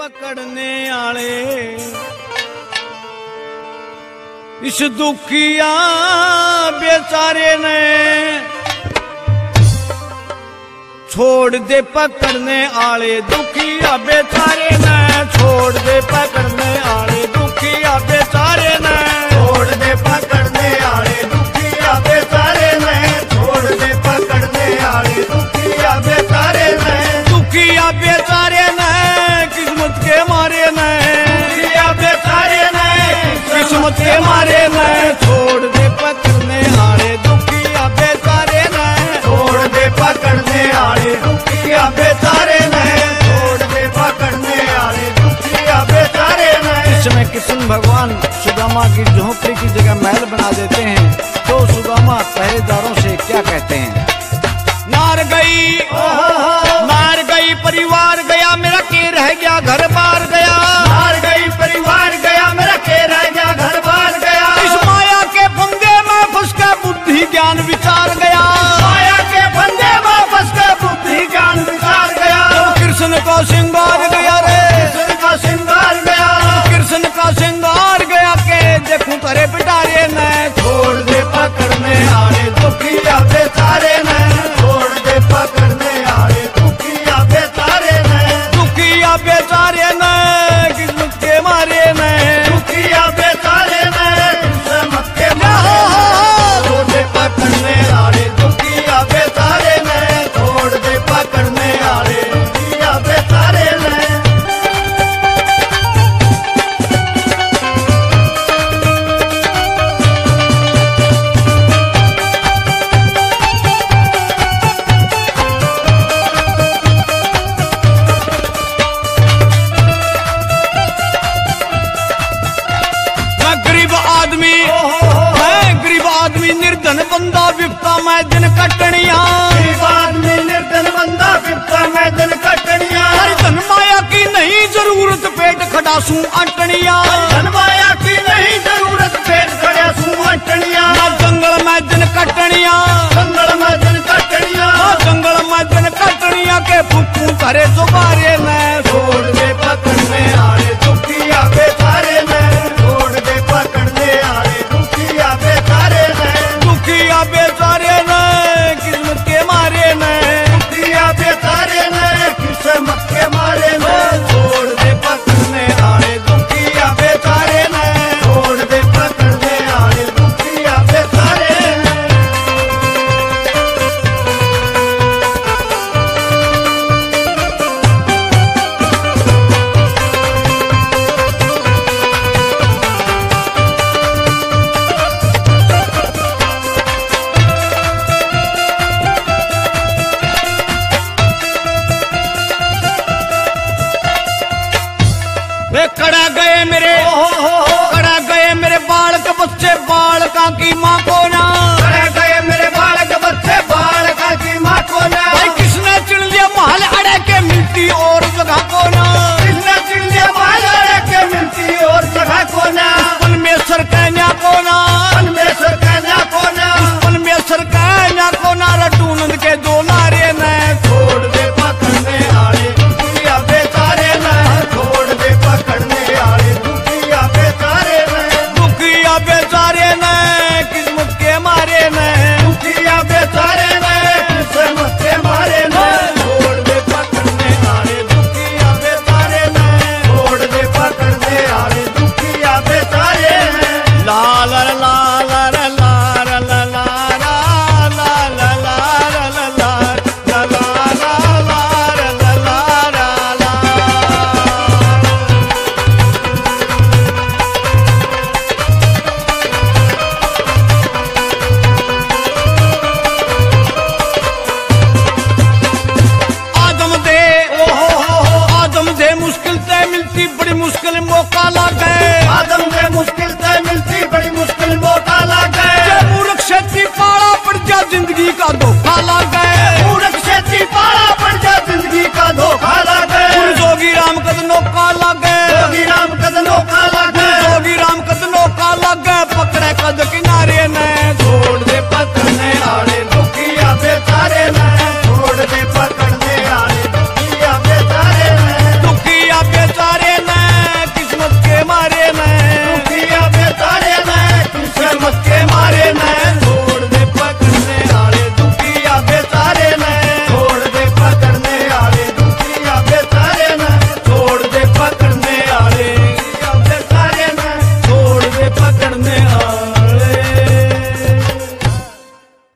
पकड़ने आले इस दुखिया बेचारे ने छोड़ दे पकड़ने आले दुखिया बेचारे ने छोड़ दे पकड़ने आले दुखिया बेचारे ने छोड़ दे पकड़ने आले दुखिया बेचारे ने छोड़ दे पकड़ने आले दुखिया बेचारे ने दुखिया बेचारे ने किस्मत के मारे ने दुखिया बेचारे ने किस्मत के मारे ने छोड़ दे पकड़ने आले दुखिया बेचारे ने छोड़ दे पकड़ने आले दुखिया बेचारे ने छोड़ दे पकड़ने आले दुखिया बेचारे ने। इसमें कृष्ण भगवान सुदामा की झोपड़ी की जगह महल बना देते हैं तो सुदामा पहरेदारों से क्या कहते हैं? नार गई परिवार गया मेरा के रह गया घर बार गया हार गई परिवार गया मेरा के रह गया घर बार गया इस माया के फंदे में फंस के बुद्धि ज्ञान विचार गया माया के फंदे में फंस के बुद्धि ज्ञान विचार गया कृष्ण का श्रृंगार गया रे कृष्ण का श्रृंगार गया कृष्ण का श्रृंगार गया के देखूं तेरे पिटारे ने छोड़ दे पकड़ने आले दुखिया बेचारे ने छोड़ दे पकड़ने आले दुखिया बेचारे ने दुखिया बेचारे ने किस्मत के मारे ने दुखिया बेचारे ने किस्मत के मारे छोड़ दे पकड़ने आले दुखिया बेचारे ने छोड़ दे पकड़ने आले दुखिया बेचारे ने। गरीब आदमी निर्धन बंदा विपता मैं दिन कटनिया गरीब आदमी निर्धन बंदा विपता में दिन कटनिया हरी धन माया की नहीं जरूरत पेट खटासू अटनिया धन माया की नहीं जरूरत पेट खड़ा सू अटनिया जंगल में दिन कटनिया जंगल में दिन कटनिया जंगल में दिन कटनिया के फूकू करे जुबारे में छोड़ दे पकड़ने आले दुखिया बेचारे ने छोड़ दे पकड़ने आले दुखिया बेचारे ने दुखिया बेचारे ने किस्मत के मारे ने दुखिया बेचारे ने किस्मत के मारे ने छोड़ दे पकड़ने आले दुखिया बेचारे ने छोड़ दे पकड़ने आले दुखिया बेचारे ने। वे कड़ा गए मेरे बालक बच्चे बालका की माँ को ना रह गए मेरे बालक बच्चे बालका की माँ को ना भाई किसने चिड़ लिया महल अड़े के मिलती और जगह को ना किसने चिड़ लिया बालक के मिलती और जगह को ना परमेश्वर कहना को ना परमेश्वर कहना को ना परमेश्वर कहना को ना रटू नंद के दो नारे में छोड़ दे पकड़ने आले दुखिया बेचारे ने छोड़ दे पकड़ने आले दुखिया बेचारे ने दुखिया बेचारे ने किस्मत के मारे ने दुखिया बेचारे ने किस्मत के मारे ने छोड़ दे पकड़ने आले दुखिया बेचारे ने छोड़ दे पकड़ने आले दुखिया बेचारे ने। ला ला ला ला ला ला ला ला मुश्किल से मिलती बड़ी मुश्किल मौका लग गए आदम से मुश्किल से मिलती बड़ी मुश्किल मौका लग गए मूर्ख खेती पाला पड़ जा जिंदगी का धोखा लग गए मूर्ख खेती पाला पड़ जा जिंदगी का धोखा लग गए जोगी राम कद नौका लग गए